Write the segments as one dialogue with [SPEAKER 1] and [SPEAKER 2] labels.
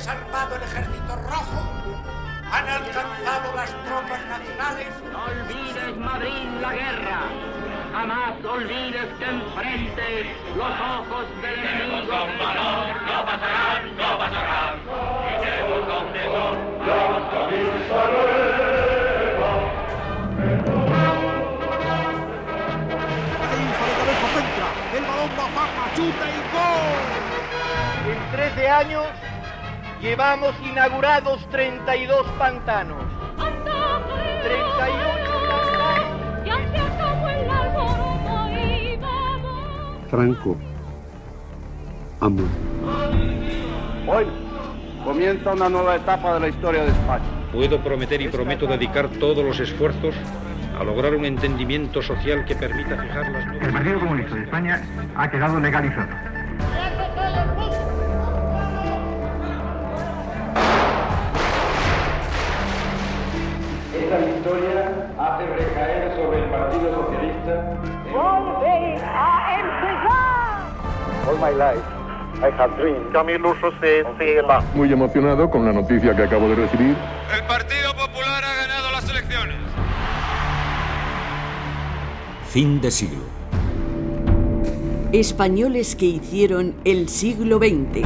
[SPEAKER 1] desarmado el ejército rojo, han alcanzado las tropas nacionales.
[SPEAKER 2] No olvides, Madrid, la guerra. Jamás olvides que enfrente los ojos del enemigo. Con valor no pasarán, no pasarán. Iremos donde son las camisas nuevas.
[SPEAKER 3] Ahí sale cabeza, centra. El balón va Farma, chuta y gol.
[SPEAKER 4] En 13 años llevamos inaugurados 32 pantanos. 38
[SPEAKER 5] Franco ha muerto.
[SPEAKER 6] Hoy comienza una nueva etapa de la historia de España.
[SPEAKER 7] Puedo prometer y prometo dedicar todos los esfuerzos a lograr un entendimiento social que permita fijar las nuevas...
[SPEAKER 8] El Partido Comunista de España ha quedado legalizado.
[SPEAKER 6] Esta victoria hace recaer sobre el Partido Socialista.
[SPEAKER 9] ¡Volve a empezar!
[SPEAKER 6] All my life I have dreamed.
[SPEAKER 10] Camilo José Cela.
[SPEAKER 11] Muy emocionado con la noticia que acabo de recibir.
[SPEAKER 12] El Partido Popular ha ganado las elecciones.
[SPEAKER 13] Fin de siglo.
[SPEAKER 14] Españoles que hicieron el siglo XX.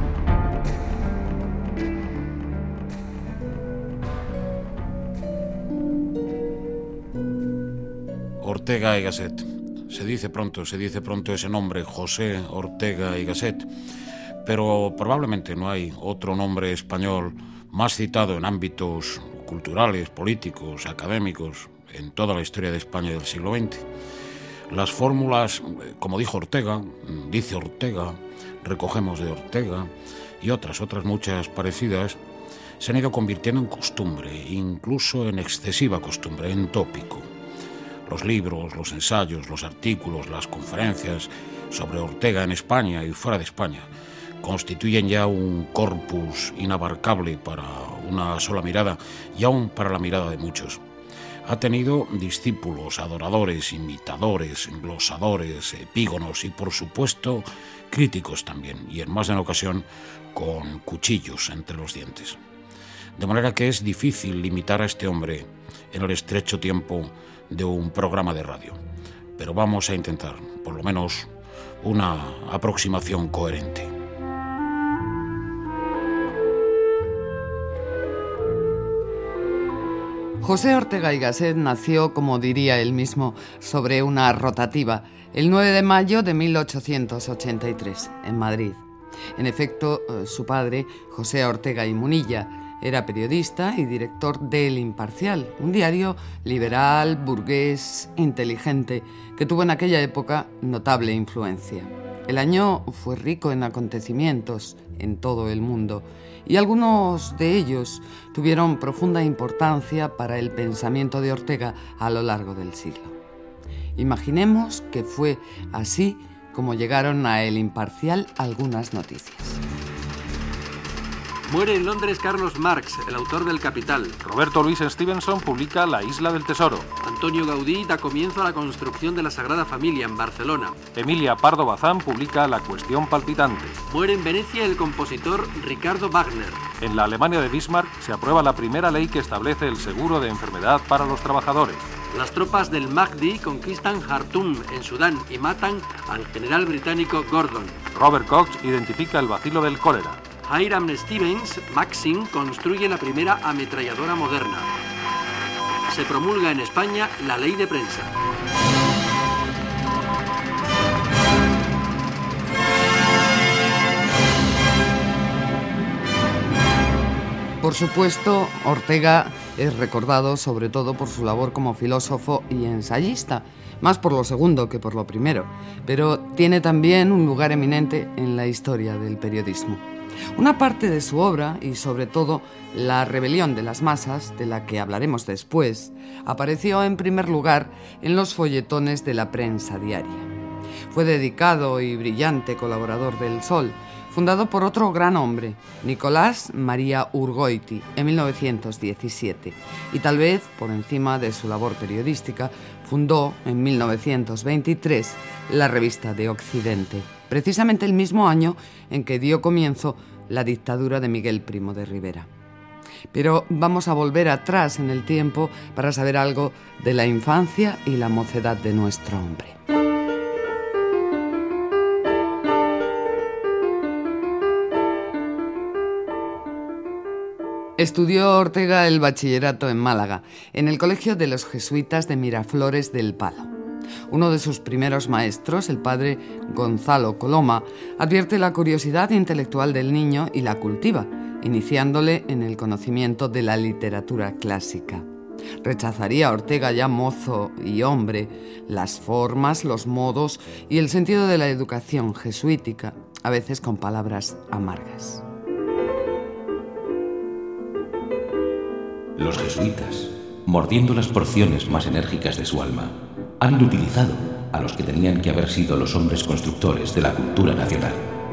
[SPEAKER 15] Ortega y Gasset. Se dice pronto ese nombre, José Ortega y Gasset, pero probablemente no hay otro nombre español más citado en ámbitos culturales, políticos, académicos, en toda la historia de España del siglo XX. Las fórmulas, como dijo Ortega, dice Ortega, recogemos de Ortega y otras muchas parecidas, se han ido convirtiendo en costumbre, incluso en excesiva costumbre, en tópico. Los libros, los ensayos, los artículos, las conferencias sobre Ortega en España y fuera de España constituyen ya un corpus inabarcable para una sola mirada y aún para la mirada de muchos. Ha tenido discípulos, adoradores, imitadores, glosadores, epígonos y, por supuesto, críticos también, y en más de una ocasión con cuchillos entre los dientes. De manera que es difícil limitar a este hombre en el estrecho tiempo de un programa de radio. Pero vamos a intentar, por lo menos, una aproximación coherente.
[SPEAKER 16] José Ortega y Gasset nació, como diría él mismo, sobre una rotativa, el 9 de mayo de 1883, en Madrid. En efecto, su padre, José Ortega y Munilla, era periodista y director de El Imparcial, un diario liberal, burgués, inteligente, que tuvo en aquella época notable influencia. El año fue rico en acontecimientos en todo el mundo, y algunos de ellos tuvieron profunda importancia para el pensamiento de Ortega a lo largo del siglo. Imaginemos que fue así como llegaron a El Imparcial algunas noticias.
[SPEAKER 17] Muere en Londres Carlos Marx, el autor del Capital.
[SPEAKER 18] Roberto Louis Stevenson publica La isla del tesoro.
[SPEAKER 17] Antonio Gaudí da comienzo a la construcción de la Sagrada Familia en Barcelona.
[SPEAKER 18] Emilia Pardo Bazán publica La cuestión palpitante.
[SPEAKER 17] Muere en Venecia el compositor Ricardo Wagner.
[SPEAKER 18] En la Alemania de Bismarck se aprueba la primera ley que establece el seguro de enfermedad para los trabajadores.
[SPEAKER 17] Las tropas del Mahdi conquistan Jartum, en Sudán, y matan al general británico Gordon.
[SPEAKER 18] Robert Cox identifica el bacilo del cólera.
[SPEAKER 17] Hiram Stevens, Maxim, construye la primera ametralladora moderna. Se promulga en España la ley de prensa.
[SPEAKER 16] Por supuesto, Ortega es recordado sobre todo por su labor como filósofo y ensayista, más por lo segundo que por lo primero, pero tiene también un lugar eminente en la historia del periodismo. Una parte de su obra, y sobre todo La rebelión de las masas, de la que hablaremos después, apareció en primer lugar en los folletones de la prensa diaria. Fue dedicado y brillante colaborador del Sol, fundado por otro gran hombre, Nicolás María Urgoiti, en 1917, y tal vez, por encima de su labor periodística, fundó en 1923 la revista de Occidente, precisamente el mismo año en que dio comienzo la dictadura de Miguel Primo de Rivera. Pero vamos a volver atrás en el tiempo para saber algo de la infancia y la mocedad de nuestro hombre. Estudió Ortega el bachillerato en Málaga, en el Colegio de los Jesuitas de Miraflores del Palo. Uno de sus primeros maestros, el padre Gonzalo Coloma, advierte la curiosidad intelectual del niño y la cultiva, iniciándole en el conocimiento de la literatura clásica. Rechazaría Ortega, ya mozo y hombre, las formas, los modos y el sentido de la educación jesuítica, a veces con palabras amargas.
[SPEAKER 19] Los jesuitas, mordiendo las porciones más enérgicas de su alma, han inutilizado a los que tenían que haber sido los hombres constructores de la cultura nacional.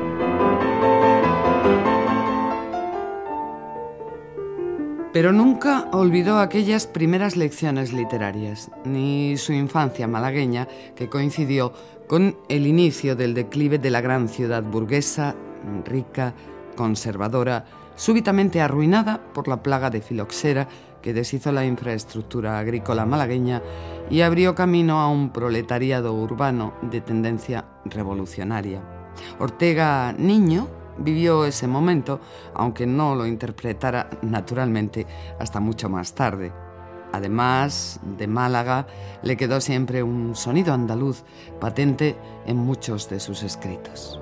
[SPEAKER 16] Pero nunca olvidó aquellas primeras lecciones literarias, ni su infancia malagueña, que coincidió con el inicio del declive de la gran ciudad burguesa, rica, conservadora, súbitamente arruinada por la plaga de filoxera que deshizo la infraestructura agrícola malagueña y abrió camino a un proletariado urbano de tendencia revolucionaria. Ortega, niño, vivió ese momento, aunque no lo interpretara naturalmente hasta mucho más tarde. Además, de Málaga le quedó siempre un sonido andaluz patente en muchos de sus escritos.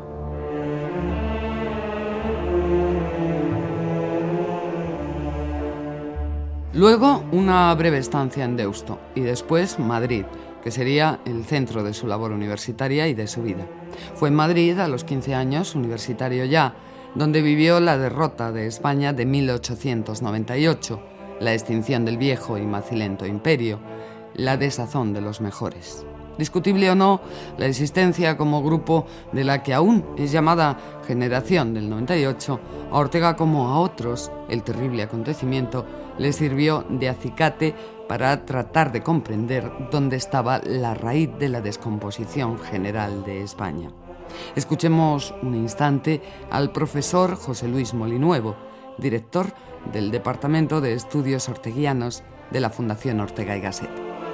[SPEAKER 16] Luego, una breve estancia en Deusto y después Madrid, que sería el centro de su labor universitaria y de su vida. Fue en Madrid, a los 15 años, universitario ya, donde vivió la derrota de España de 1898, la extinción del viejo y macilento imperio, la desazón de los mejores. Discutible o no, la existencia como grupo de la que aún es llamada generación del 98, a Ortega como a otros, el terrible acontecimiento le sirvió de acicate para tratar de comprender dónde estaba la raíz de la descomposición general de España. Escuchemos un instante al profesor José Luis Molinuevo, director del Departamento de Estudios Orteguianos de la Fundación Ortega y Gasset.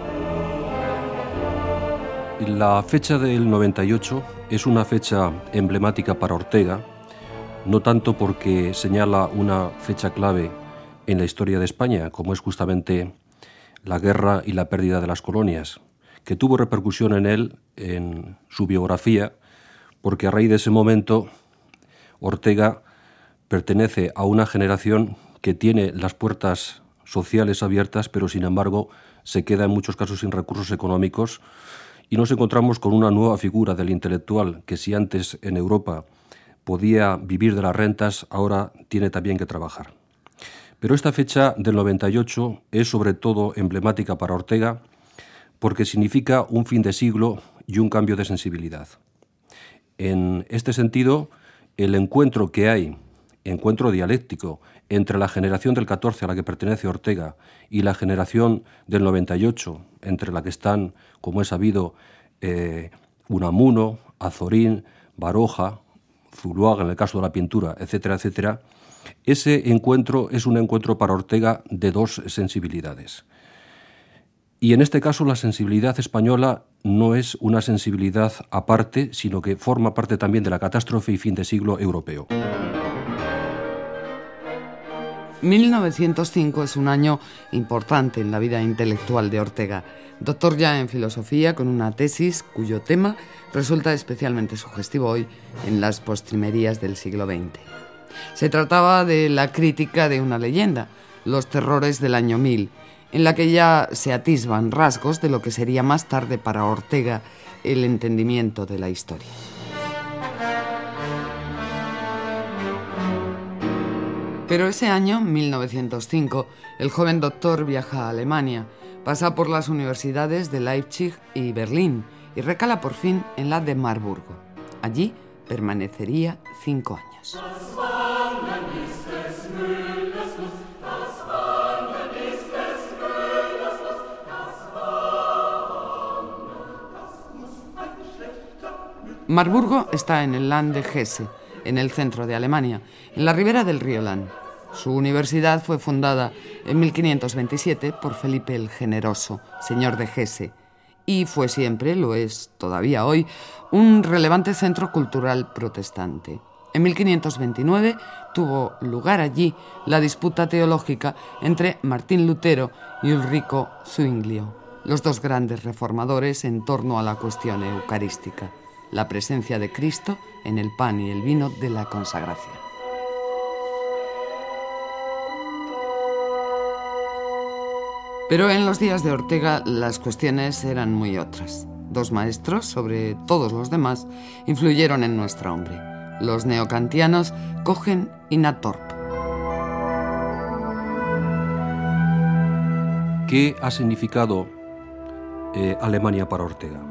[SPEAKER 20] La fecha del 98 es una fecha emblemática para Ortega, no tanto porque señala una fecha clave en la historia de España, como es justamente la guerra y la pérdida de las colonias, que tuvo repercusión en él, en su biografía, porque a raíz de ese momento Ortega pertenece a una generación que tiene las puertas sociales abiertas, pero sin embargo se queda en muchos casos sin recursos económicos, y nos encontramos con una nueva figura del intelectual que, si antes en Europa podía vivir de las rentas, ahora tiene también que trabajar. Pero esta fecha del 98 es sobre todo emblemática para Ortega porque significa un fin de siglo y un cambio de sensibilidad. En este sentido, el encuentro que hay, encuentro dialéctico, entre la generación del 14 a la que pertenece Ortega y la generación del 98, entre la que están, como es sabido, Unamuno, Azorín, Baroja, Zuluaga en el caso de la pintura, etcétera, etcétera, ese encuentro es un encuentro para Ortega de dos sensibilidades. Y en este caso la sensibilidad española no es una sensibilidad aparte, sino que forma parte también de la catástrofe y fin de siglo europeo.
[SPEAKER 16] 1905 es un año importante en la vida intelectual de Ortega. Doctor ya en filosofía, con una tesis cuyo tema resulta especialmente sugestivo hoy en las postrimerías del siglo XX. Se trataba de la crítica de una leyenda, los terrores del año 1000, en la que ya se atisban rasgos de lo que sería más tarde para Ortega el entendimiento de la historia. Pero ese año, 1905, el joven doctor viaja a Alemania, pasa por las universidades de Leipzig y Berlín y recala por fin en la de Marburgo. Allí permanecería 5 años. Marburgo está en el Land de Hesse, en el centro de Alemania, en la ribera del río Lahn. Su universidad fue fundada en 1527 por Felipe el Generoso, señor de Hesse, y fue siempre, lo es todavía hoy, un relevante centro cultural protestante. En 1529 tuvo lugar allí la disputa teológica entre Martín Lutero y Ulrico Zwinglio, los dos grandes reformadores en torno a la cuestión eucarística, la presencia de Cristo en el pan y el vino de la consagración. Pero en los días de Ortega las cuestiones eran muy otras. Dos maestros, sobre todos los demás, influyeron en nuestro hombre: los neocantianos Cohen y Nathorp.
[SPEAKER 20] ¿Qué ha significado Alemania para Ortega?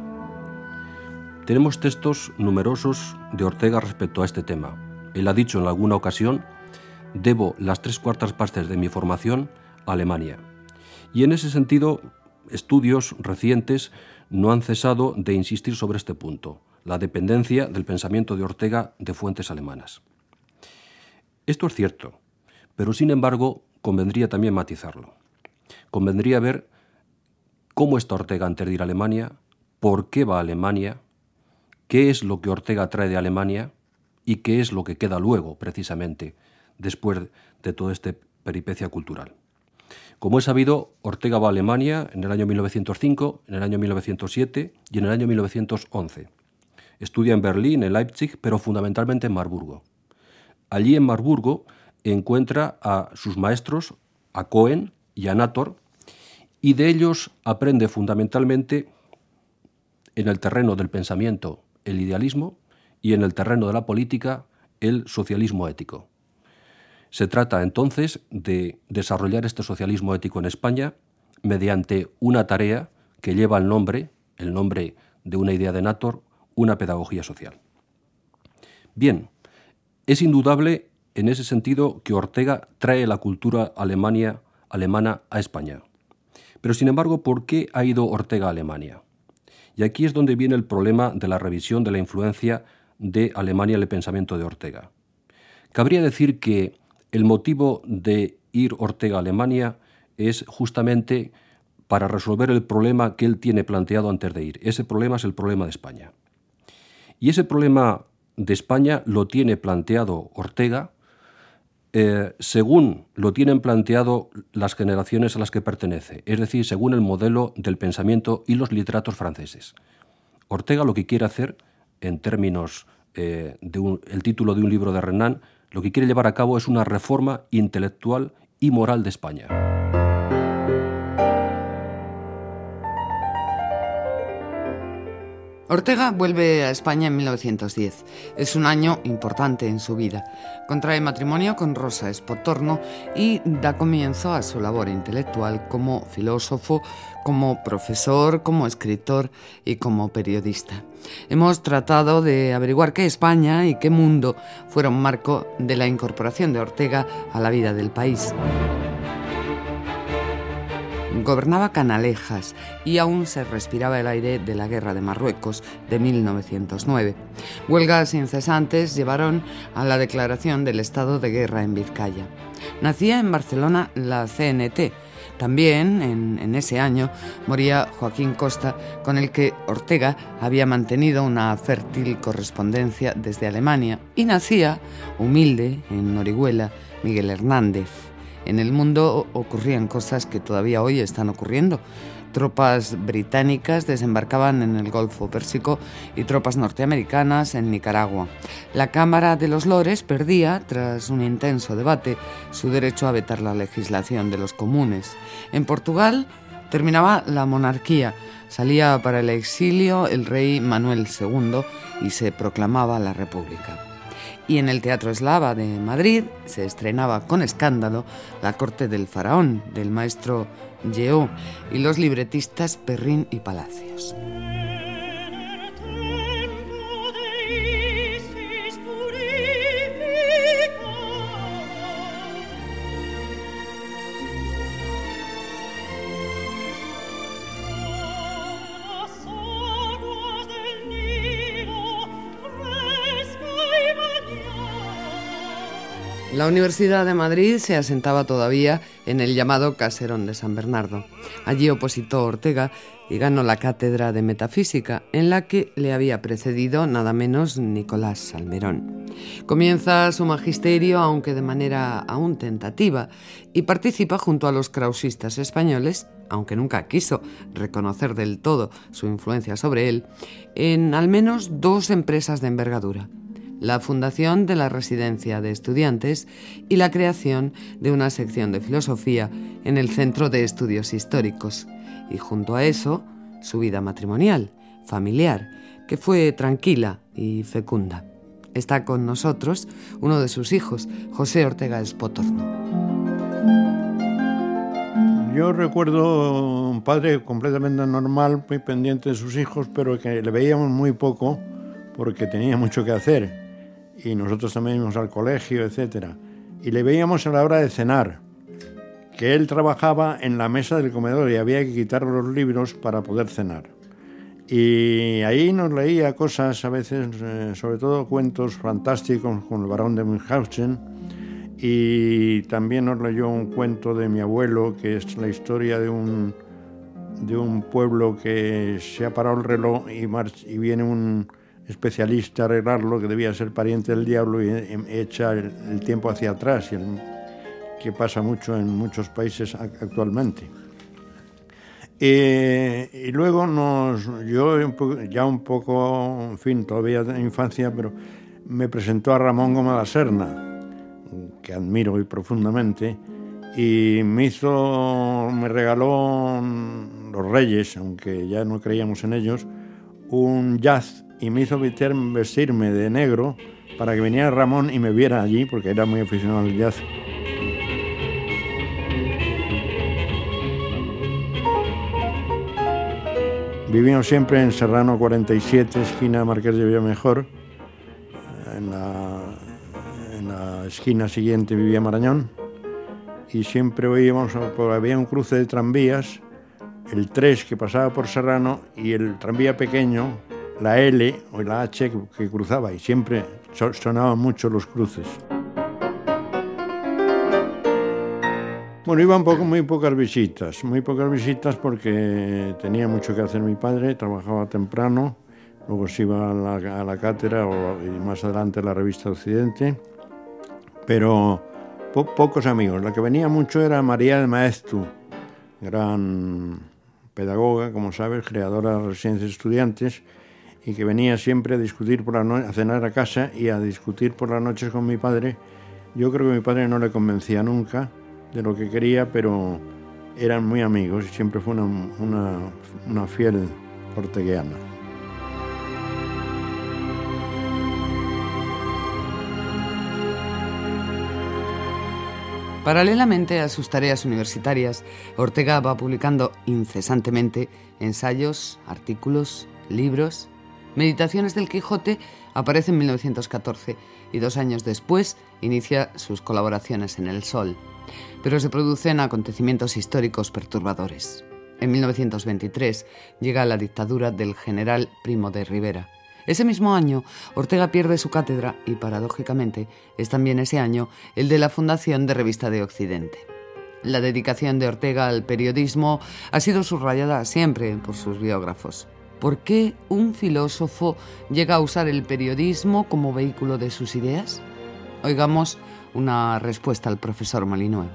[SPEAKER 20] Tenemos textos numerosos de Ortega respecto a este tema. Él ha dicho en alguna ocasión: debo las 3/4 partes de mi formación a Alemania. Y en ese sentido, estudios recientes no han cesado de insistir sobre este punto: la dependencia del pensamiento de Ortega de fuentes alemanas. Esto es cierto, pero sin embargo convendría también matizarlo. Convendría ver cómo está Ortega antes de ir a Alemania, por qué va a Alemania, qué es lo que Ortega trae de Alemania y qué es lo que queda luego, precisamente, después de toda esta peripecia cultural. Como es sabido, Ortega va a Alemania en el año 1905, en el año 1907 y en el año 1911. Estudia en Berlín, en Leipzig, pero fundamentalmente en Marburgo. Allí en Marburgo encuentra a sus maestros, a Cohen y a Nathorp, y de ellos aprende fundamentalmente en el terreno del pensamiento el idealismo y en el terreno de la política el socialismo ético. Se trata entonces de desarrollar este socialismo ético en España mediante una tarea que lleva el nombre de una idea de Nathorp, una pedagogía social. Bien, es indudable en ese sentido que Ortega trae la cultura alemana a España. Pero sin embargo, ¿por qué ha ido Ortega a Alemania? Y aquí es donde viene el problema de la revisión de la influencia de Alemania en el pensamiento de Ortega. Cabría decir que el motivo de ir Ortega a Alemania es justamente para resolver el problema que él tiene planteado antes de ir. Ese problema es el problema de España. Y ese problema de España lo tiene planteado Ortega según lo tienen planteado las generaciones a las que pertenece, es decir, según el modelo del pensamiento y los literatos franceses. Ortega lo que quiere hacer, en términos el título de un libro de Renan, lo que quiere llevar a cabo es una reforma intelectual y moral de España.
[SPEAKER 16] Ortega vuelve a España en 1910. Es un año importante en su vida. Contrae matrimonio con Rosa Espotorno y da comienzo a su labor intelectual como filósofo, como profesor, como escritor y como periodista. Hemos tratado de averiguar qué España y qué mundo fueron marco de la incorporación de Ortega a la vida del país. Gobernaba Canalejas y aún se respiraba el aire de la Guerra de Marruecos de 1909. Huelgas incesantes llevaron a la declaración del estado de guerra en Vizcaya. Nacía en Barcelona la CNT. También, en ese año, moría Joaquín Costa, con el que Ortega había mantenido una fértil correspondencia desde Alemania. Y nacía, humilde, en Orihuela, Miguel Hernández. En el mundo ocurrían cosas que todavía hoy están ocurriendo. Tropas británicas desembarcaban en el Golfo Pérsico y tropas norteamericanas en Nicaragua. La Cámara de los Lores perdía, tras un intenso debate, su derecho a vetar la legislación de los comunes. En Portugal terminaba la monarquía. Salía para el exilio el rey Manuel II y se proclamaba la República. Y en el Teatro Eslava de Madrid se estrenaba con escándalo La corte del faraón, del maestro Lleó, y los libretistas Perrín y Palacios. La Universidad de Madrid se asentaba todavía en el llamado Caserón de San Bernardo. Allí opositó Ortega y ganó la cátedra de Metafísica, en la que le había precedido nada menos Nicolás Salmerón. Comienza su magisterio, aunque de manera aún tentativa, y participa junto a los krausistas españoles, aunque nunca quiso reconocer del todo su influencia sobre él, en al menos 2 empresas de envergadura: la fundación de la Residencia de Estudiantes y la creación de una sección de filosofía en el Centro de Estudios Históricos. Y junto a eso, su vida matrimonial, familiar, que fue tranquila y fecunda. Está con nosotros uno de sus hijos, José Ortega Espótorno.
[SPEAKER 21] Yo recuerdo un padre completamente normal, muy pendiente de sus hijos, pero que le veíamos muy poco porque tenía mucho que hacer. Y nosotros también íbamos al colegio, etc. Y le veíamos a la hora de cenar, que él trabajaba en la mesa del comedor y había que quitar los libros para poder cenar. Y ahí nos leía cosas a veces, sobre todo cuentos fantásticos con el barón de Münchhausen, y también nos leyó un cuento de mi abuelo, que es la historia de un pueblo que se ha parado el reloj y viene un especialista a arreglarlo, que debía ser pariente del diablo, y echa el tiempo hacia atrás, que pasa mucho en muchos países actualmente. Y luego ya un poco, en fin, todavía en infancia, pero me presentó a Ramón Gómez la Serna, que admiro muy profundamente, y me regaló los Reyes, aunque ya no creíamos en ellos, un jazz, y me hizo vestirme de negro para que viniera Ramón y me viera allí, porque era muy aficionado al jazz. Vivimos siempre en Serrano 47, esquina Marqués de Villamejor. En la esquina siguiente vivía Marañón. Y siempre había un cruce de tranvías, el 3 que pasaba por Serrano y el tranvía pequeño, la L o la H que cruzaba, y siempre sonaban mucho los cruces. Bueno, iban muy pocas visitas porque tenía mucho que hacer mi padre, trabajaba temprano, luego se iba a la cátedra y más adelante a la revista Occidente, pero pocos amigos. La que venía mucho era María de Maeztu, gran pedagoga, como sabes, creadora de la Residencia de Estudiantes, y que venía siempre a discutir a cenar a casa y a discutir por las noches con mi padre. Yo creo que mi padre no le convencía nunca de lo que quería, pero eran muy amigos y siempre fue una fiel orteguiana.
[SPEAKER 16] Paralelamente a sus tareas universitarias, Ortega va publicando incesantemente ensayos, artículos, libros. Meditaciones del Quijote aparece en 1914 y 2 años después inicia sus colaboraciones en El Sol. Pero se producen acontecimientos históricos perturbadores. En 1923 llega la dictadura del general Primo de Rivera. Ese mismo año, Ortega pierde su cátedra y, paradójicamente, es también ese año el de la fundación de Revista de Occidente. La dedicación de Ortega al periodismo ha sido subrayada siempre por sus biógrafos. ¿Por qué un filósofo llega a usar el periodismo como vehículo de sus ideas? Oigamos una respuesta al profesor Molinuevo.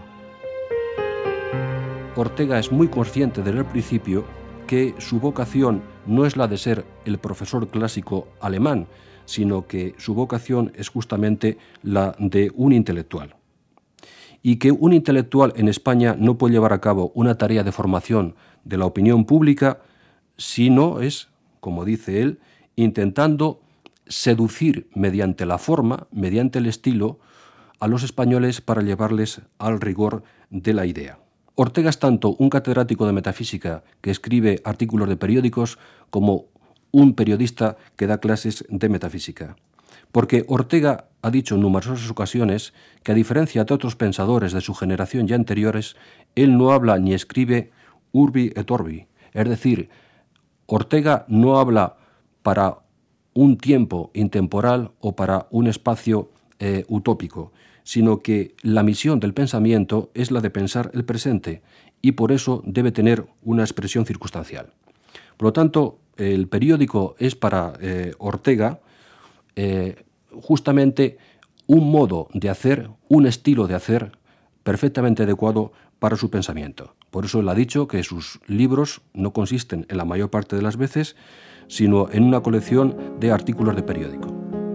[SPEAKER 20] Ortega es muy consciente desde el principio que su vocación no es la de ser el profesor clásico alemán, sino que su vocación es justamente la de un intelectual. Y que un intelectual en España no puede llevar a cabo una tarea de formación de la opinión pública si no es, como dice él, intentando seducir mediante la forma, mediante el estilo, a los españoles para llevarles al rigor de la idea. Ortega es tanto un catedrático de metafísica que escribe artículos de periódicos como un periodista que da clases de metafísica. Porque Ortega ha dicho en numerosas ocasiones que, a diferencia de otros pensadores de su generación y anteriores, él no habla ni escribe urbi et orbi, es decir, Ortega no habla para un tiempo intemporal o para un espacio utópico, sino que la misión del pensamiento es la de pensar el presente y por eso debe tener una expresión circunstancial. Por lo tanto, el periódico es para Ortega justamente un modo de hacer, un estilo de hacer perfectamente adecuado para su pensamiento. Por eso él ha dicho que sus libros no consisten en la mayor parte de las veces, sino en una colección de artículos de periódico.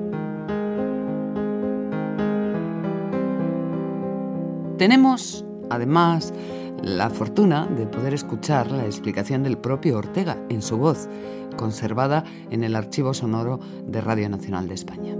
[SPEAKER 16] Tenemos, además, la fortuna de poder escuchar la explicación del propio Ortega en su voz, conservada en el archivo sonoro de Radio Nacional de España.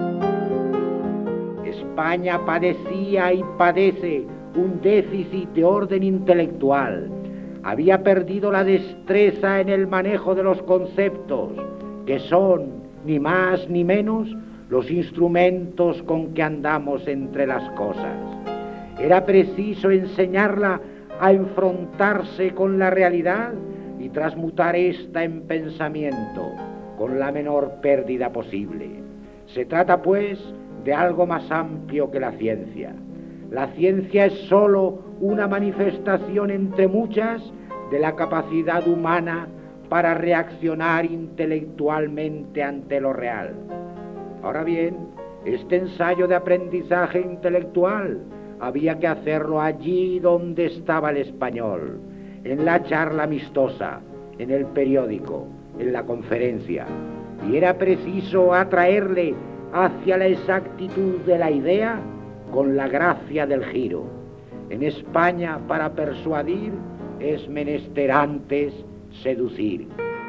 [SPEAKER 1] España padecía y padece un déficit de orden intelectual. Había perdido la destreza en el manejo de los conceptos, que son, ni más ni menos, los instrumentos con que andamos entre las cosas. Era preciso enseñarla a enfrentarse con la realidad y transmutar esta en pensamiento, con la menor pérdida posible. Se trata, pues, de algo más amplio que la ciencia. La ciencia es sólo una manifestación entre muchas de la capacidad humana para reaccionar intelectualmente ante lo real. Ahora bien, este ensayo de aprendizaje intelectual había que hacerlo allí donde estaba el español, en la charla amistosa, en el periódico, en la conferencia. Y era preciso atraerle hacia la exactitud de la idea con la gracia del giro. En España, para persuadir, es menester antes seducir.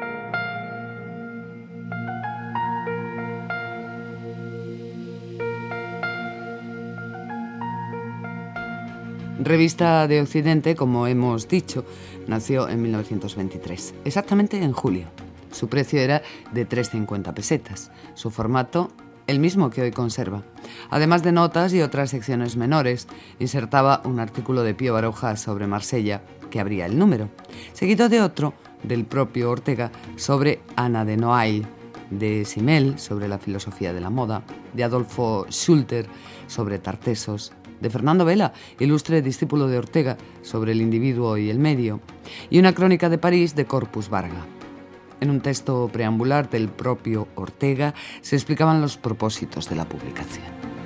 [SPEAKER 16] Revista de Occidente, como hemos dicho, nació en 1923, exactamente en julio. Su precio era de 3,50 pesetas. Su formato, el mismo que hoy conserva. Además de notas y otras secciones menores, insertaba un artículo de Pío Baroja sobre Marsella, que abría el número, seguido de otro del propio Ortega sobre Ana de Noailles, de Simmel sobre la filosofía de la moda, de Adolfo Schulter sobre Tartessos, de Fernando Vela, ilustre discípulo de Ortega, sobre el individuo y el medio, y una crónica de París de Corpus Varga. En un texto preambular del propio Ortega se explicaban los propósitos de la publicación.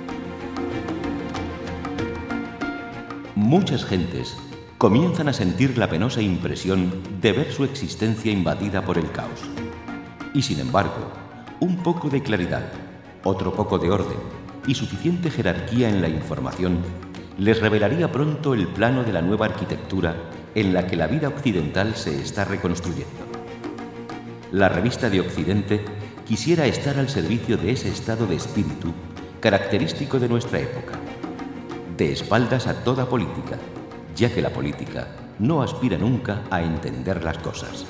[SPEAKER 19] Muchas gentes comienzan a sentir la penosa impresión de ver su existencia invadida por el caos. Y sin embargo, un poco de claridad, otro poco de orden y suficiente jerarquía en la información les revelaría pronto el plano de la nueva arquitectura en la que la vida occidental se está reconstruyendo. La revista de Occidente quisiera estar al servicio de ese estado de espíritu característico de nuestra época, de espaldas a toda política, ya que la política no aspira nunca a entender las cosas.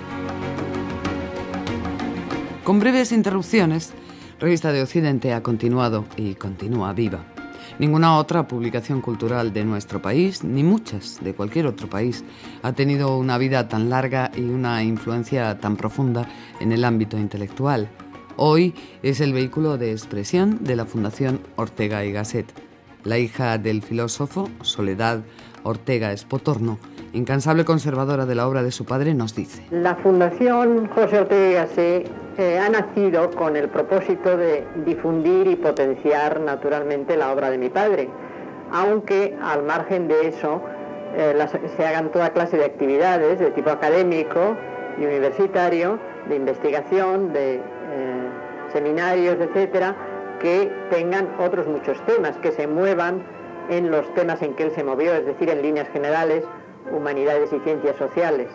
[SPEAKER 16] Con breves interrupciones, Revista de Occidente ha continuado y continúa viva. Ninguna otra publicación cultural de nuestro país, ni muchas de cualquier otro país, ha tenido una vida tan larga y una influencia tan profunda en el ámbito intelectual. Hoy es el vehículo de expresión de la Fundación Ortega y Gasset. La hija del filósofo, Soledad Ortega Espotorno, incansable conservadora de la obra de su padre, nos dice:
[SPEAKER 22] La Fundación José Ortega y Gasset ha nacido con el propósito de difundir y potenciar naturalmente la obra de mi padre, aunque al margen de eso se hagan toda clase de actividades de tipo académico y universitario, de investigación, de seminarios, etcétera, que tengan otros muchos temas, que se muevan en los temas en que él se movió, es decir, en líneas generales, humanidades y ciencias sociales.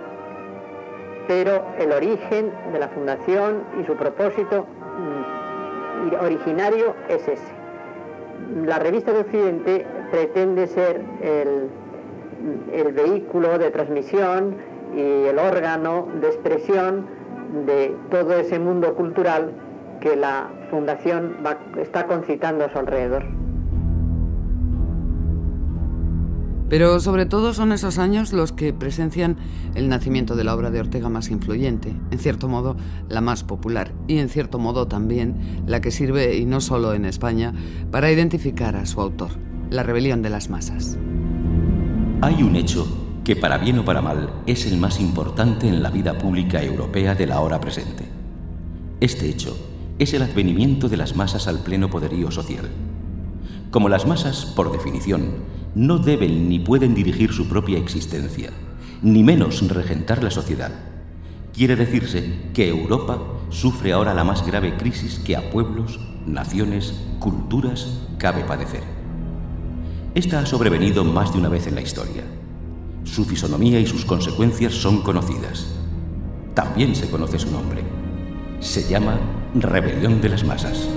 [SPEAKER 22] Pero el origen de la fundación y su propósito originario es ese. La Revista de Occidente pretende ser el vehículo de transmisión y el órgano de expresión de todo ese mundo cultural que la fundación está concitando a su alrededor.
[SPEAKER 16] Pero sobre todo son esos años los que presencian el nacimiento de la obra de Ortega más influyente, en cierto modo la más popular y en cierto modo también la que sirve, y no solo en España, para identificar a su autor, La rebelión de las masas.
[SPEAKER 19] Hay un hecho que, para bien o para mal, es el más importante en la vida pública europea de la hora presente. Este hecho es el advenimiento de las masas al pleno poderío social. Como las masas, por definición, no deben ni pueden dirigir su propia existencia, ni menos regentar la sociedad, quiere decirse que Europa sufre ahora la más grave crisis que a pueblos, naciones, culturas cabe padecer. Esta ha sobrevenido más de una vez en la historia. Su fisonomía y sus consecuencias son conocidas. También se conoce su nombre. Se llama Rebelión de las Masas.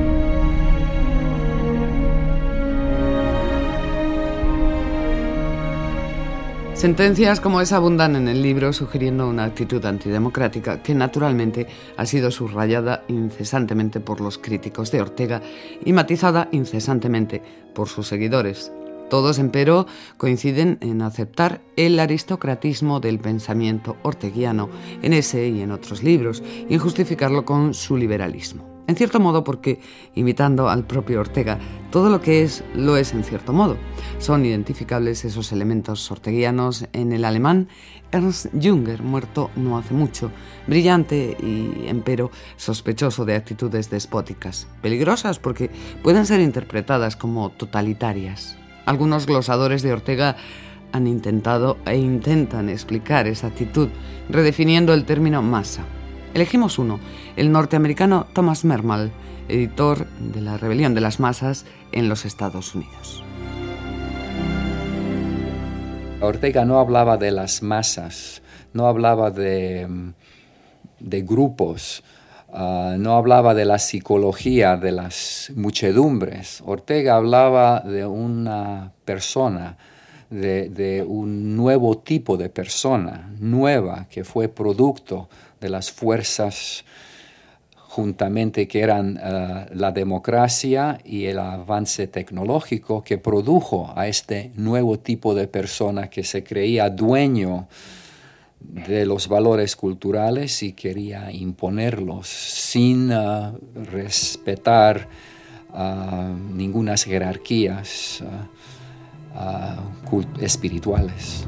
[SPEAKER 16] Sentencias como esa abundan en el libro, sugiriendo una actitud antidemocrática que naturalmente ha sido subrayada incesantemente por los críticos de Ortega y matizada incesantemente por sus seguidores. Todos, empero, coinciden en aceptar el aristocratismo del pensamiento orteguiano en ese y en otros libros y en justificarlo con su liberalismo. En cierto modo porque, imitando al propio Ortega, todo lo que es, lo es en cierto modo. Son identificables esos elementos orteguianos en el alemán Ernst Jünger, muerto no hace mucho, brillante y, empero, sospechoso de actitudes despóticas, peligrosas porque pueden ser interpretadas como totalitarias. Algunos glosadores de Ortega han intentado e intentan explicar esa actitud, redefiniendo el término masa. Elegimos uno, el norteamericano Thomas Mermal, editor de La rebelión de las masas en los Estados Unidos.
[SPEAKER 2] Ortega no hablaba de las masas, no hablaba de grupos, no hablaba de la psicología de las muchedumbres. Ortega hablaba de una persona, de un nuevo tipo de persona, nueva, que fue producto de las fuerzas juntamente que eran la democracia y el avance tecnológico que produjo a este nuevo tipo de persona que se creía dueño de los valores culturales y quería imponerlos sin respetar ninguna jerarquías espirituales.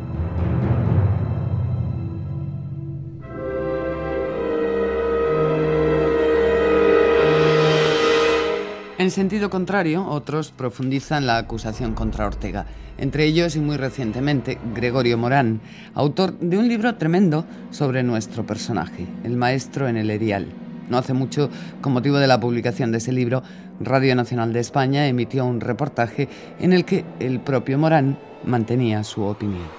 [SPEAKER 16] En sentido contrario, otros profundizan la acusación contra Ortega. Entre ellos, y muy recientemente, Gregorio Morán, autor de un libro tremendo sobre nuestro personaje, el maestro en el erial. No hace mucho, con motivo de la publicación de ese libro, Radio Nacional de España emitió un reportaje en el que el propio Morán mantenía su opinión.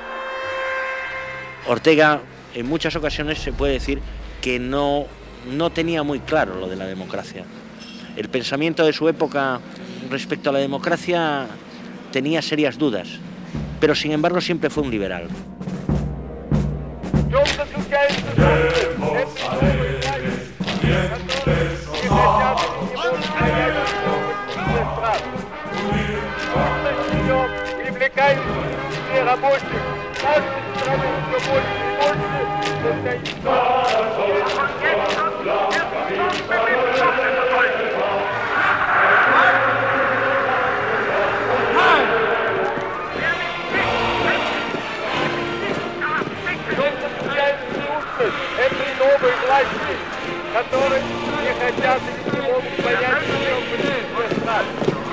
[SPEAKER 3] Ortega, en muchas ocasiones se puede decir que no tenía muy claro lo de la democracia. El pensamiento de su época respecto a la democracia tenía serias dudas, pero sin embargo siempre fue un liberal.
[SPEAKER 9] Которые не хотят и не могут понять, что страх.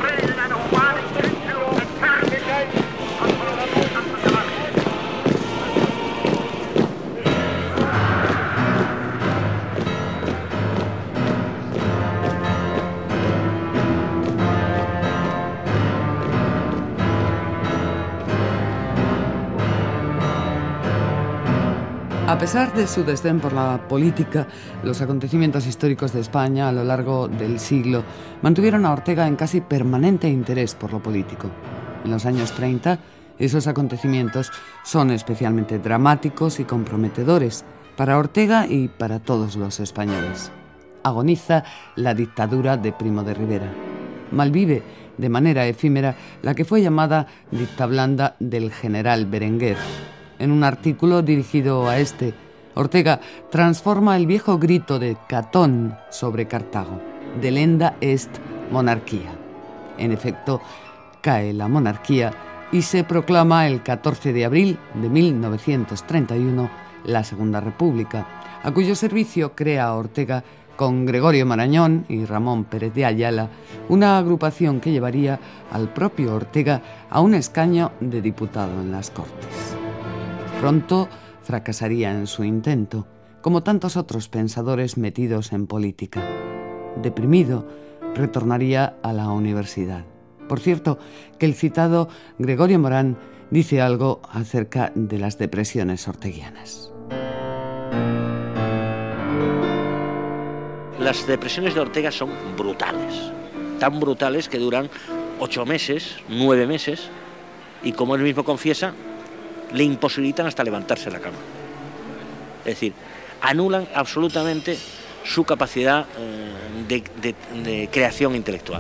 [SPEAKER 16] A pesar de su desdén por la política, los acontecimientos históricos de España a lo largo del siglo mantuvieron a Ortega en casi permanente interés por lo político. En los años 30, esos acontecimientos son especialmente dramáticos y comprometedores para Ortega y para todos los españoles. Agoniza la dictadura de Primo de Rivera. Malvive de manera efímera la que fue llamada dicta blanda del general Berenguer. En un artículo dirigido a este, Ortega transforma el viejo grito de Catón sobre Cartago: delenda est monarquía. En efecto, cae la monarquía y se proclama el 14 de abril de 1931 la Segunda República, a cuyo servicio crea Ortega con Gregorio Marañón y Ramón Pérez de Ayala una agrupación que llevaría al propio Ortega a un escaño de diputado en las Cortes. Pronto fracasaría en su intento, como tantos otros pensadores metidos en política. Deprimido, retornaría a la universidad. Por cierto, que el citado Gregorio Morán dice algo acerca de las depresiones orteguianas.
[SPEAKER 3] Las depresiones de Ortega son brutales, tan brutales que duran 8 meses, 9 meses, y como él mismo confiesa, le imposibilitan hasta levantarse de la cama. Es decir, anulan absolutamente su capacidad de creación intelectual.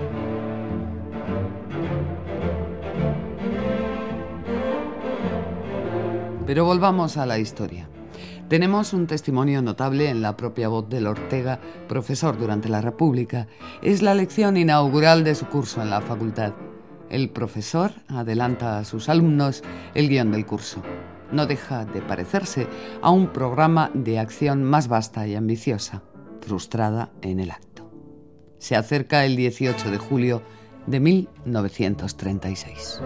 [SPEAKER 16] Pero volvamos a la historia. Tenemos un testimonio notable en la propia voz del Ortega, profesor durante la República. Es la lección inaugural de su curso en la facultad. El profesor adelanta a sus alumnos el guión del curso. No deja de parecerse a un programa de acción más vasta y ambiciosa, frustrada en el acto. Se acerca el 18 de julio de 1936.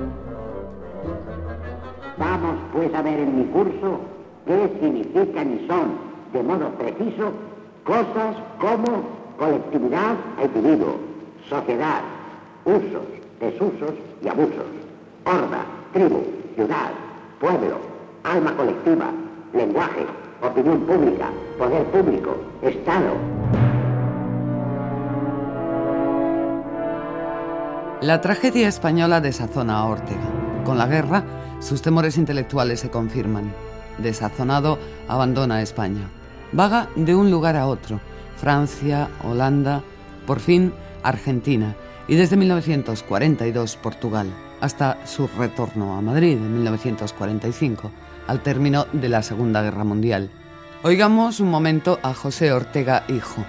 [SPEAKER 1] Vamos pues a ver en mi curso qué significan y son, de modo preciso, cosas como colectividad e individuo, sociedad, usos, desusos y abusos, horda, tribu, ciudad, pueblo, alma colectiva, lenguaje, opinión pública, poder público, Estado.
[SPEAKER 16] La tragedia española desazona a Ortega. Con la guerra, sus temores intelectuales se confirman. Desazonado, abandona España. Vaga de un lugar a otro: Francia, Holanda, por fin Argentina, y desde 1942 Portugal, hasta su retorno a Madrid en 1945, al término de la Segunda Guerra Mundial. Oigamos un momento a José Ortega hijo.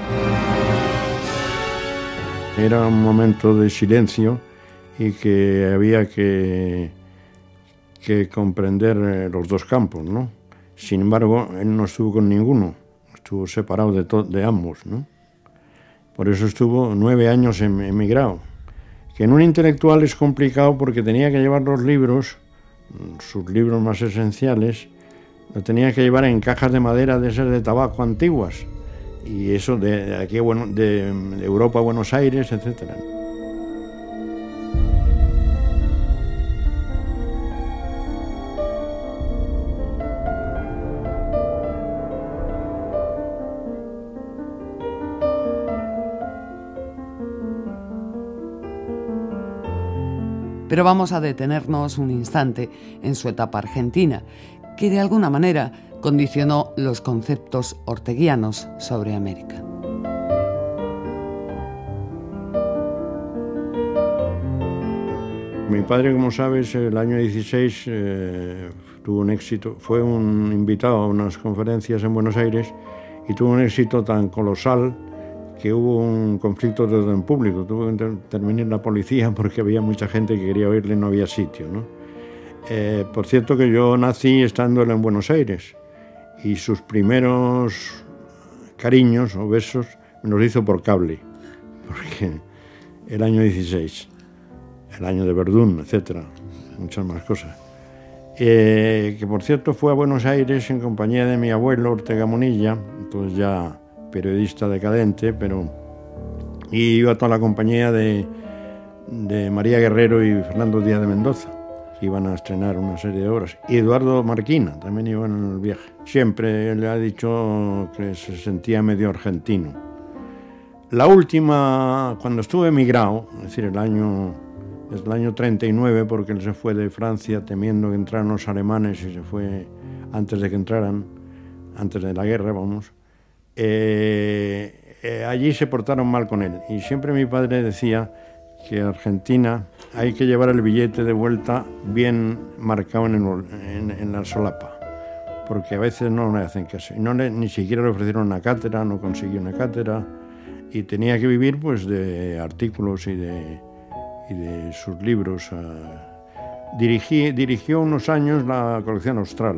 [SPEAKER 21] Era un momento de silencio y que había que comprender los dos campos, ¿no? Sin embargo, él no estuvo con ninguno, estuvo separado de ambos, ¿no? Por eso estuvo 9 años emigrado. Que en un intelectual es complicado porque tenía que llevar los libros, sus libros más esenciales, los tenía que llevar en cajas de madera de esas de tabaco antiguas, y eso de aquí de Europa a Buenos Aires, etcétera.
[SPEAKER 16] Pero vamos a detenernos un instante en su etapa argentina, que de alguna manera condicionó los conceptos orteguianos sobre América.
[SPEAKER 21] Mi padre, como sabes, el año 16 tuvo un éxito, fue un invitado a unas conferencias en Buenos Aires y tuvo un éxito tan colosal que hubo un conflicto de orden público. Tuvo que intervenir la policía porque había mucha gente que quería oírle y no había sitio, ¿no? Por cierto que yo nací estando en Buenos Aires y sus primeros cariños o besos me los hizo por cable, porque el año 16, el año de Verdún, etcétera, muchas más cosas. Que por cierto fue a Buenos Aires en compañía de mi abuelo Ortega Munilla, entonces ya periodista decadente, y iba toda la compañía de María Guerrero y Fernando Díaz de Mendoza, que iban a estrenar una serie de obras, y Eduardo Marquina también iba en el viaje. Siempre le ha dicho que se sentía medio argentino. La última, cuando estuve emigrado, es decir, el año 39, porque él se fue de Francia temiendo que entraran los alemanes y se fue antes de que entraran, antes de la guerra, vamos. Allí se portaron mal con él y siempre mi padre decía que Argentina hay que llevar el billete de vuelta bien marcado en la solapa, porque a veces no le hacen caso. Y ni siquiera le ofrecieron una cátedra, no consiguió una cátedra, y tenía que vivir pues de artículos y de sus libros. Dirigió unos años la colección austral,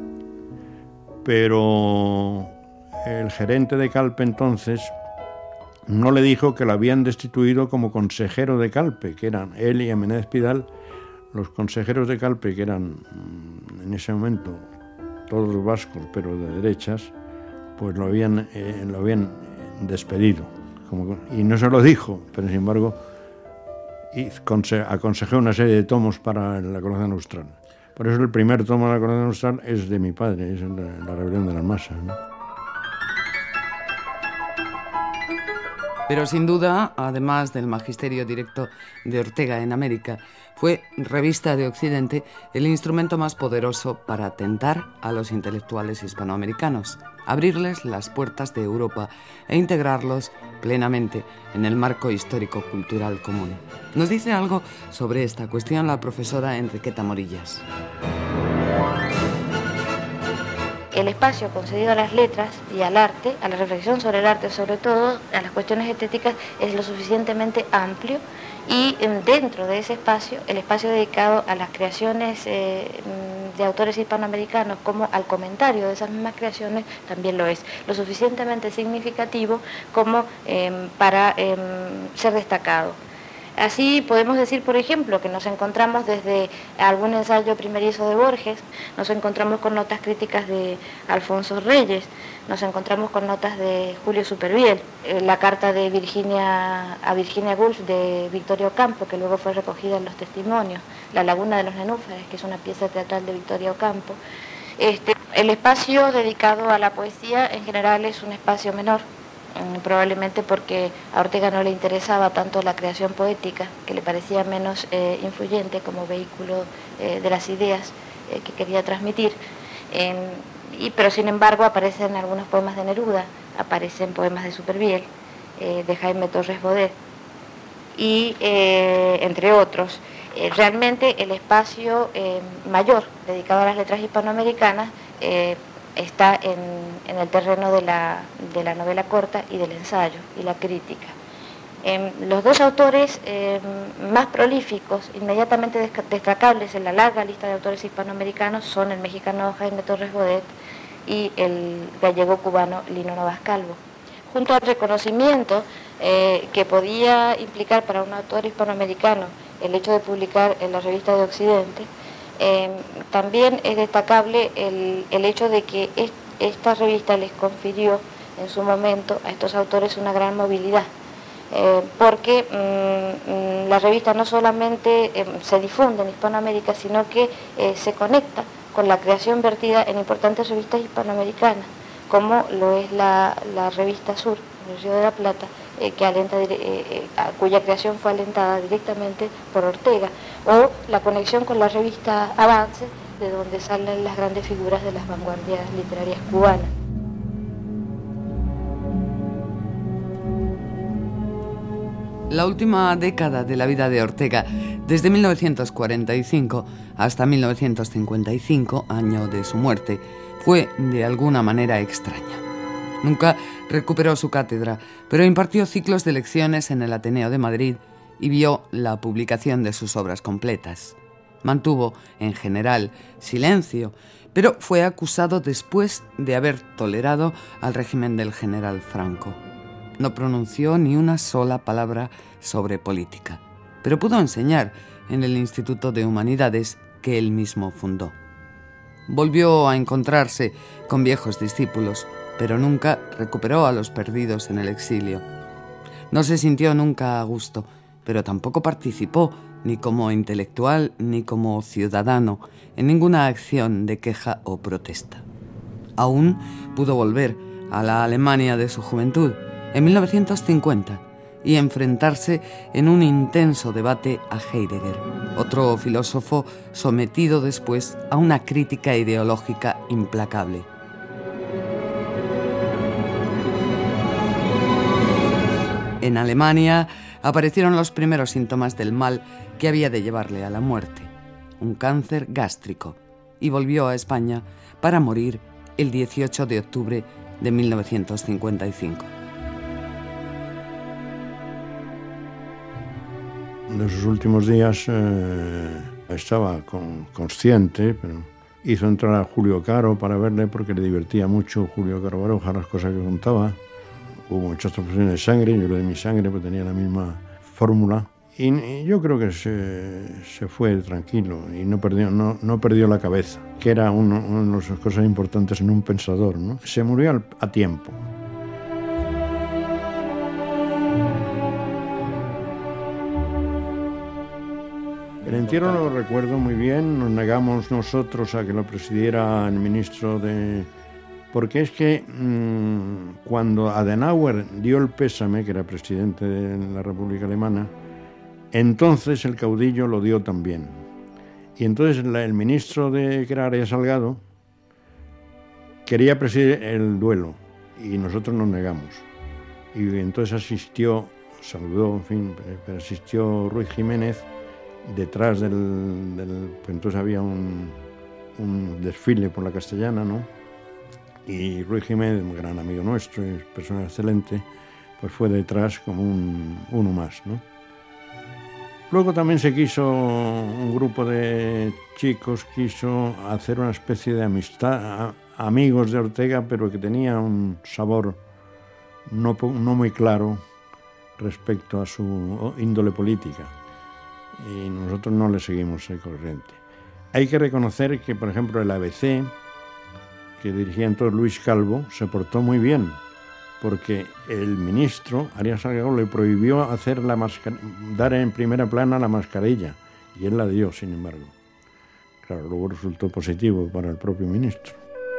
[SPEAKER 21] pero el gerente de Calpe entonces no le dijo que lo habían destituido como consejero de Calpe, que eran él y Amenáiz Pidal, los consejeros de Calpe, que eran en ese momento todos vascos, pero de derechas, pues lo habían despedido. Y no se lo dijo, pero sin embargo aconsejó una serie de tomos para la colección austral. Por eso el primer tomo de la colección austral es de mi padre, es La rebelión de las masas, ¿no?
[SPEAKER 16] Pero sin duda, además del magisterio directo de Ortega en América, fue Revista de Occidente el instrumento más poderoso para atentar a los intelectuales hispanoamericanos, abrirles las puertas de Europa e integrarlos plenamente en el marco histórico-cultural común. Nos dice algo sobre esta cuestión la profesora Enriqueta Morillas.
[SPEAKER 4] El espacio concedido a las letras y al arte, a la reflexión sobre el arte sobre todo, a las cuestiones estéticas, es lo suficientemente amplio, y dentro de ese espacio, el espacio dedicado a las creaciones de autores hispanoamericanos como al comentario de esas mismas creaciones también lo es, lo suficientemente significativo como para ser destacado. Así podemos decir, por ejemplo, que nos encontramos desde algún ensayo primerizo de Borges, nos encontramos con notas críticas de Alfonso Reyes, nos encontramos con notas de Julio Supervielle, la carta de Virginia Woolf de Victoria Ocampo, que luego fue recogida en los testimonios, La laguna de los nenúfares, que es una pieza teatral de Victoria Ocampo. El espacio dedicado a la poesía en general es un espacio menor, probablemente porque a Ortega no le interesaba tanto la creación poética, que le parecía menos influyente como vehículo de las ideas que quería transmitir, pero sin embargo aparecen algunos poemas de Neruda, aparecen poemas de Supervielle, de Jaime Torres Bodet, y entre otros. Realmente el espacio mayor dedicado a las letras hispanoamericanas está en el terreno de la novela corta y del ensayo y la crítica. Los dos autores más prolíficos, inmediatamente destacables en la larga lista de autores hispanoamericanos, son el mexicano Jaime Torres Bodet y el gallego-cubano Lino Novas Calvo. Junto al reconocimiento que podía implicar para un autor hispanoamericano el hecho de publicar en la Revista de Occidente, también es destacable el hecho de que esta revista les confirió en su momento a estos autores una gran movilidad, porque la revista no solamente se difunde en Hispanoamérica, sino que se conecta con la creación vertida en importantes revistas hispanoamericanas, como lo es la revista Sur, del Río de la Plata, cuya creación fue alentada directamente por Ortega, o la conexión con la revista Avance, de donde salen las grandes figuras de las vanguardias literarias cubanas.
[SPEAKER 16] La última década de la vida de Ortega, desde 1945 hasta 1955, año de su muerte, fue de alguna manera extraña. Nunca recuperó su cátedra, pero impartió ciclos de lecciones en el Ateneo de Madrid y vio la publicación de sus obras completas. Mantuvo, en general, silencio, pero fue acusado después de haber tolerado al régimen del general Franco. No pronunció ni una sola palabra sobre política, pero pudo enseñar en el Instituto de Humanidades que él mismo fundó. Volvió a encontrarse con viejos discípulos, pero nunca recuperó a los perdidos en el exilio. No se sintió nunca a gusto, pero tampoco participó, ni como intelectual ni como ciudadano, en ninguna acción de queja o protesta. Aún pudo volver a la Alemania de su juventud, en 1950, y enfrentarse en un intenso debate a Heidegger, otro filósofo sometido después a una crítica ideológica implacable. En Alemania aparecieron los primeros síntomas del mal que había de llevarle a la muerte, un cáncer gástrico, y volvió a España para morir el 18 de octubre de 1955.
[SPEAKER 21] En sus últimos días estaba consciente, pero hizo entrar a Julio Caro para verle porque le divertía mucho Julio Caro Baroja, las cosas que contaba. Hubo muchas transfusiones de sangre, yo le di mi sangre, pues tenía la misma fórmula. Y yo creo que se fue tranquilo y no perdió la cabeza, que era una de las cosas importantes en un pensador, ¿no? Se murió a tiempo. El entierro lo recuerdo muy bien, nos negamos nosotros a que lo presidiera el ministro de... Porque es que cuando Adenauer dio el pésame, que era presidente de la República Alemana, entonces el caudillo lo dio también. Y entonces el ministro que era Arias Salgado quería presidir el duelo y nosotros nos negamos. Y entonces saludó, en fin, pero asistió Ruiz Jiménez detrás entonces había un desfile por la Castellana, ¿no? Y Ruiz Jiménez, un gran amigo nuestro y persona excelente, pues fue detrás como uno más, ¿no? Luego también un grupo de chicos quiso hacer una especie de amistad, amigos de Ortega, pero que tenía un sabor no muy claro respecto a su índole política. Y nosotros no le seguimos el corriente. Hay que reconocer que, por ejemplo, el ABC, que dirigía entonces Luis Calvo, se portó muy bien, porque el ministro Arias Salgado le prohibió dar en primera plana la mascarilla, y él la dio, sin embargo. Claro, luego resultó positivo para el propio ministro.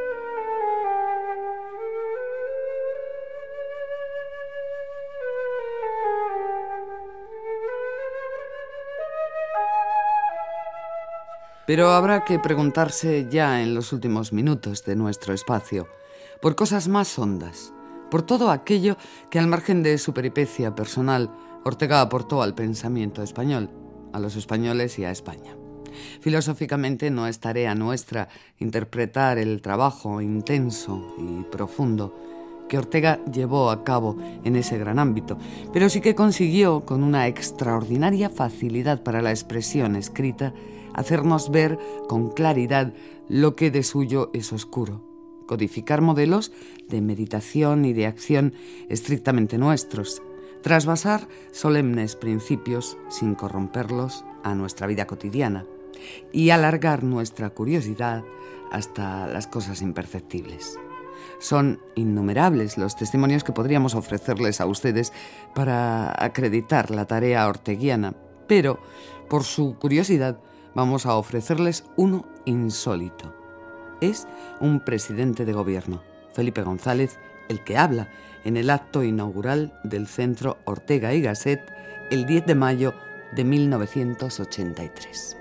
[SPEAKER 16] Pero habrá que preguntarse ya en los últimos minutos de nuestro espacio por cosas más hondas, por todo aquello que al margen de su peripecia personal Ortega aportó al pensamiento español, a los españoles y a España. Filosóficamente no es tarea nuestra interpretar el trabajo intenso y profundo que Ortega llevó a cabo en ese gran ámbito, pero sí que consiguió, con una extraordinaria facilidad para la expresión escrita, hacernos ver con claridad lo que de suyo es oscuro, codificar modelos de meditación y de acción estrictamente nuestros, trasvasar solemnes principios sin corromperlos a nuestra vida cotidiana y alargar nuestra curiosidad hasta las cosas imperceptibles. Son innumerables los testimonios que podríamos ofrecerles a ustedes para acreditar la tarea orteguiana, pero por su curiosidad vamos a ofrecerles uno insólito. Es un presidente de gobierno, Felipe González, el que habla en el acto inaugural del Centro Ortega y Gasset el 10 de mayo de 1983.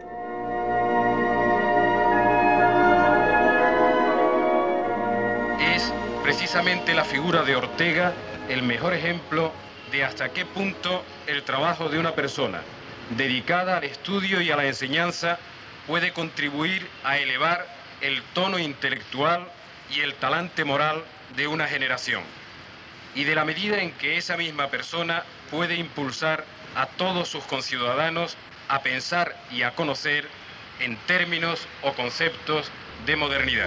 [SPEAKER 18] Es precisamente la figura de Ortega el mejor ejemplo de hasta qué punto el trabajo de una persona dedicada al estudio y a la enseñanza puede contribuir a elevar el tono intelectual y el talante moral de una generación, y de la medida en que esa misma persona puede impulsar a todos sus conciudadanos a pensar y a conocer en términos o conceptos de modernidad.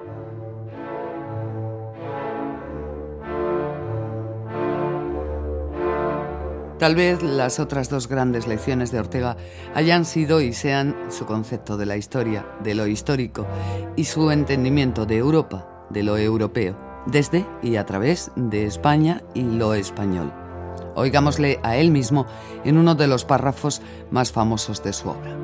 [SPEAKER 16] Tal vez las otras dos grandes lecciones de Ortega hayan sido y sean su concepto de la historia, de lo histórico, y su entendimiento de Europa, de lo europeo, desde y a través de España y lo español. Oigámosle a él mismo en uno de los párrafos más famosos de su obra.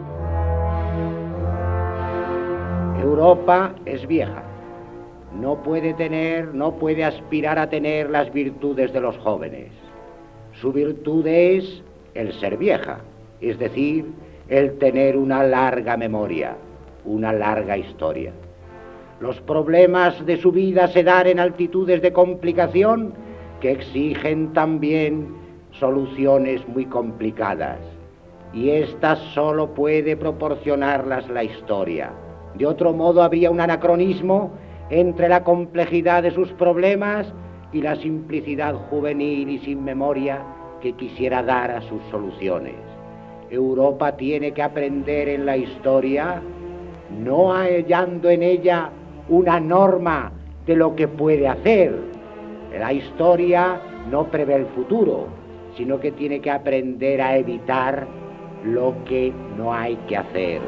[SPEAKER 1] Europa es vieja. No puede aspirar a tener las virtudes de los jóvenes. Su virtud es el ser vieja, es decir, el tener una larga memoria, una larga historia. Los problemas de su vida se dan en altitudes de complicación que exigen también soluciones muy complicadas, y estas solo puede proporcionarlas la historia. De otro modo habría un anacronismo entre la complejidad de sus problemas y la simplicidad juvenil y sin memoria que quisiera dar a sus soluciones. Europa tiene que aprender en la historia, no hallando en ella una norma de lo que puede hacer. La historia no prevé el futuro, sino que tiene que aprender a evitar lo que no hay que hacer.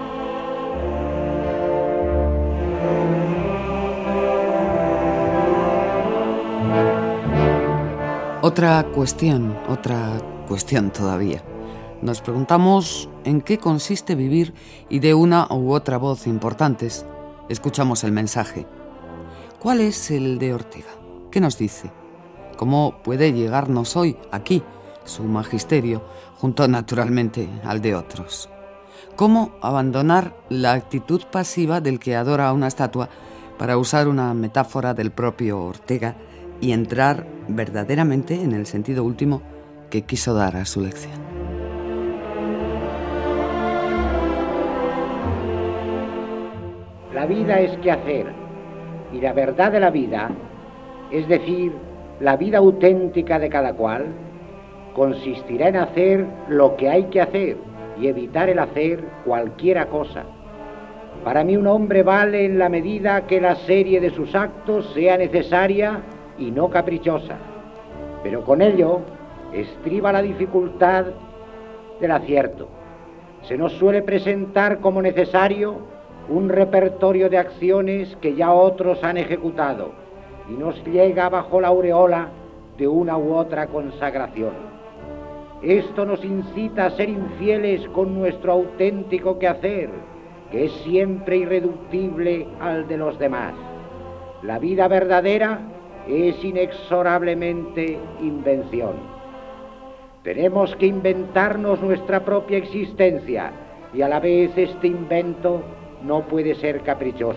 [SPEAKER 16] Otra cuestión todavía. Nos preguntamos en qué consiste vivir y de una u otra voz importantes. Escuchamos el mensaje. ¿Cuál es el de Ortega? ¿Qué nos dice? ¿Cómo puede llegarnos hoy, aquí, su magisterio, junto naturalmente al de otros? ¿Cómo abandonar la actitud pasiva del que adora una estatua, para usar una metáfora del propio Ortega, y entrar verdaderamente en el sentido último que quiso dar a su lección?
[SPEAKER 1] La vida es que hacer, y la verdad de la vida, es decir, la vida auténtica de cada cual, consistirá en hacer lo que hay que hacer y evitar el hacer cualquiera cosa. Para mí un hombre vale en la medida que la serie de sus actos sea necesaria y no caprichosa, pero con ello estriba la dificultad del acierto. Se nos suele presentar como necesario un repertorio de acciones que ya otros han ejecutado y nos llega bajo la aureola de una u otra consagración. Esto nos incita a ser infieles con nuestro auténtico quehacer, que es siempre irreductible al de los demás. La vida verdadera es inexorablemente invención. Tenemos que inventarnos nuestra propia existencia y a la vez este invento no puede ser caprichoso.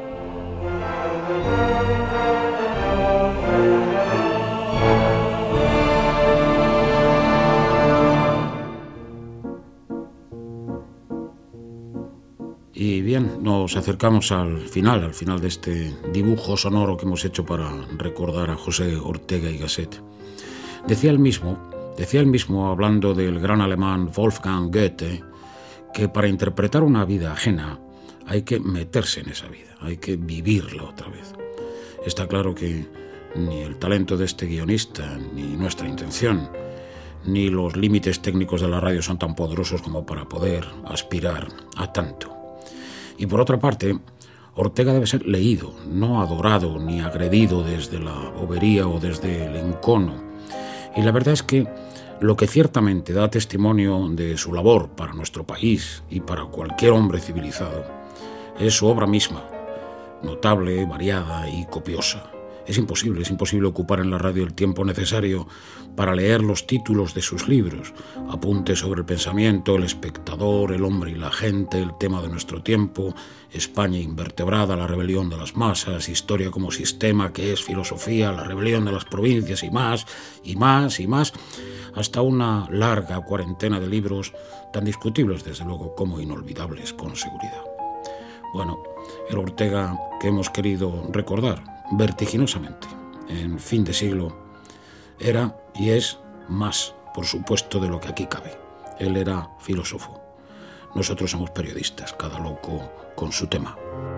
[SPEAKER 15] Y bien, nos acercamos al final de este dibujo sonoro que hemos hecho para recordar a José Ortega y Gasset. Decía él mismo, hablando del gran alemán Wolfgang Goethe, que para interpretar una vida ajena hay que meterse en esa vida, hay que vivirla otra vez. Está claro que ni el talento de este guionista, ni nuestra intención, ni los límites técnicos de la radio son tan poderosos como para poder aspirar a tanto. Y por otra parte, Ortega debe ser leído, no adorado ni agredido desde la bobería o desde el encono. Y la verdad es que lo que ciertamente da testimonio de su labor para nuestro país y para cualquier hombre civilizado es su obra misma, notable, variada y copiosa. Es imposible ocupar en la radio el tiempo necesario para leer los títulos de sus libros, apuntes sobre el pensamiento, el espectador, el hombre y la gente, el tema de nuestro tiempo, España invertebrada, la rebelión de las masas, historia como sistema, que es filosofía, la rebelión de las provincias y más, y más, y más, hasta una larga cuarentena de libros tan discutibles, desde luego, como inolvidables con seguridad. Bueno, el Ortega que hemos querido recordar vertiginosamente en fin de siglo era y es más, por supuesto, de lo que aquí cabe. Él era filósofo. Nosotros somos periodistas, cada loco con su tema.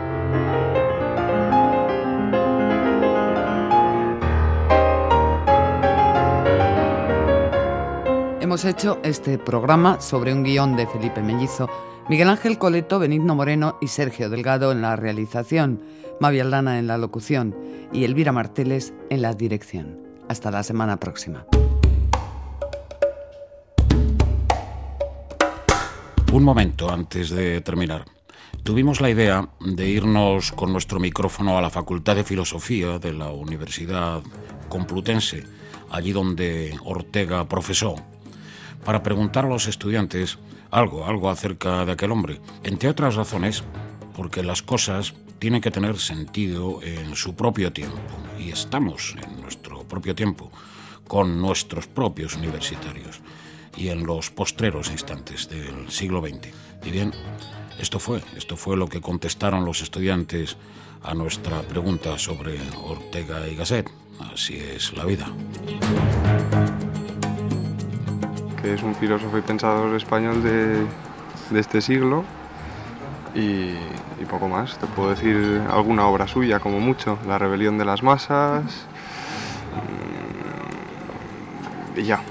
[SPEAKER 16] Hemos hecho este programa sobre un guión de Felipe Mellizo, Miguel Ángel Coleto, Benigno Moreno y Sergio Delgado en la realización, Mavi Aldana en la locución y Elvira Marteles en la dirección. Hasta la semana próxima.
[SPEAKER 15] Un momento antes de terminar. Tuvimos la idea de irnos con nuestro micrófono a la Facultad de Filosofía de la Universidad Complutense, allí donde Ortega profesó, para preguntar a los estudiantes algo acerca de aquel hombre. Entre otras razones, porque las cosas tienen que tener sentido en su propio tiempo, y estamos en nuestro propio tiempo, con nuestros propios universitarios y en los postreros instantes del siglo XX. Y bien, esto fue lo que contestaron los estudiantes a nuestra pregunta sobre Ortega y Gasset. Así es la vida.
[SPEAKER 5] Que es un filósofo y pensador español de este siglo y poco más. Te puedo decir alguna obra suya, como mucho. La rebelión de las masas y ya.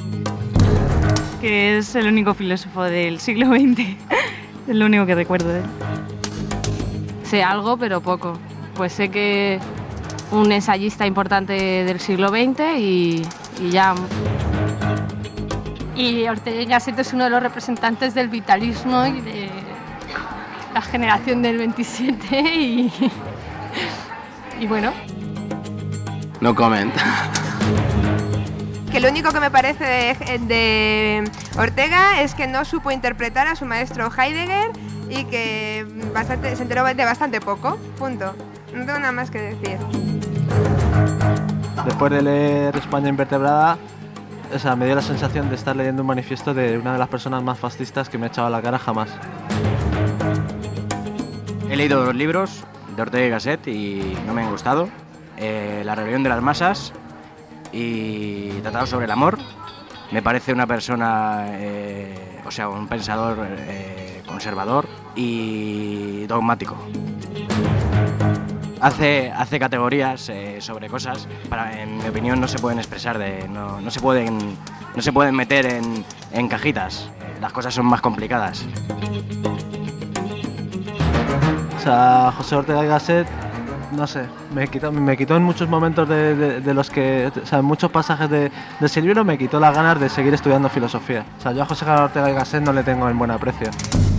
[SPEAKER 7] Que es el único filósofo del siglo XX. Es lo único que recuerdo de él. Sé algo, pero poco. Pues sé que un ensayista importante del siglo XX y ya.
[SPEAKER 23] Y Ortega y Gasset es uno de los representantes del vitalismo y de la generación del 27 y bueno.
[SPEAKER 24] No comment.
[SPEAKER 25] Que lo único que me parece de Ortega es que no supo interpretar a su maestro Heidegger y que se enteró de bastante poco, punto. No tengo nada más que decir.
[SPEAKER 26] Después de leer España invertebrada, me dio la sensación de estar leyendo un manifiesto de una de las personas más fascistas que me ha echado a la cara jamás.
[SPEAKER 24] He leído 2 libros de Ortega y Gasset y no me han gustado. La rebelión de las masas y Tratado sobre el amor. Me parece una persona, un pensador conservador y dogmático. Hace categorías sobre cosas, en mi opinión no se pueden expresar, no se pueden meter en cajitas. Las cosas son más complicadas.
[SPEAKER 26] José Ortega y Gasset, no sé, me quitó en muchos momentos de los que, en muchos pasajes de ese libro me quitó las ganas de seguir estudiando filosofía. Yo a José Ortega y Gasset no le tengo en buen aprecio.